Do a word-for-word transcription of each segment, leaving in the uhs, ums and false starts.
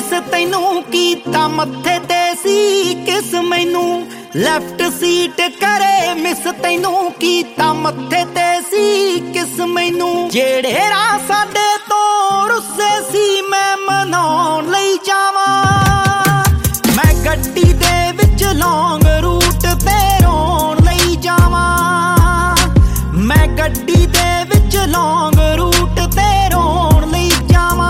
miss तैनू कीता मत्थे ते सी किस मैनू लैफ्ट सीट करे मिस तैनू कीता मत्थे ते सी किस मैनू जेड़े राह साडे तो रुस्से सी मैं मनाउण लई जावां मैं गड्डी दे विच लौंग रूट ते रोण लई जावां मैं गड्डी दे विच लौंग रूट ते रोण लई जावां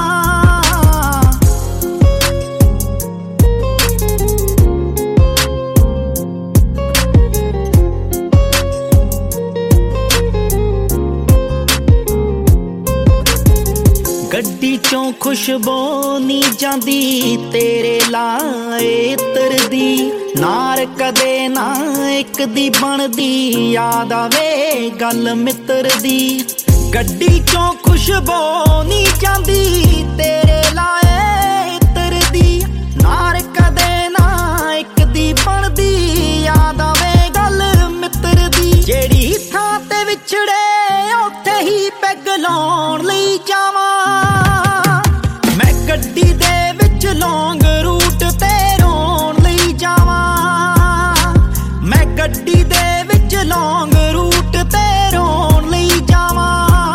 गड्डी चों खुशबू नी जांदी तेरे लाए तरदी नार कदे ना एक दी बनदी याद आवे गल मित्र दी गड्डी चों खुशबू नी जांदी तेरे लाए तरदी नार कदे ना एक दी बनदी याद आवे गल मित्र दी जेड़ी थां ते विछड़े उत्थे ही पैग लाउण लई जावां मैं गड्डी दे विच लौंग रूट ते रोण लई जावां मैं गड्डी दे विच लौंग रूट ते रोण लई जावां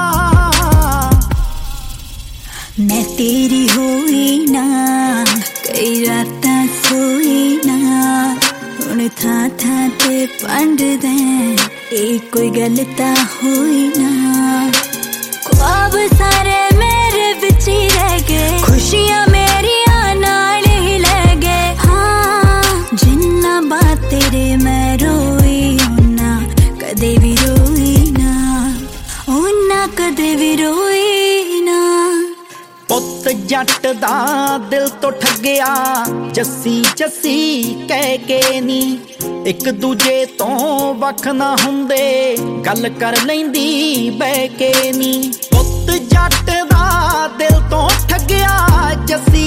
मैं तेरी होई ना कई रातां सोई ना हुण थां थां ते पंड दे ए कोई गल तां होई ना ख्वाब सारे मेरे विच ही रह गए खुशियां मेरियां नाल ही ले गए हाँ जिन्ना बात तेरे मैं रोई उन्ना कदे भी रोई ना उन्ना कदे भी रोई ना पुत जट दा दिल तो ठगिया जस्सी जस्सी कह के नी एक दूजे तो वख ना हुंदे गल कर लैंदी बह के नी पुत जट दा दिल तो ठगिया जस्सी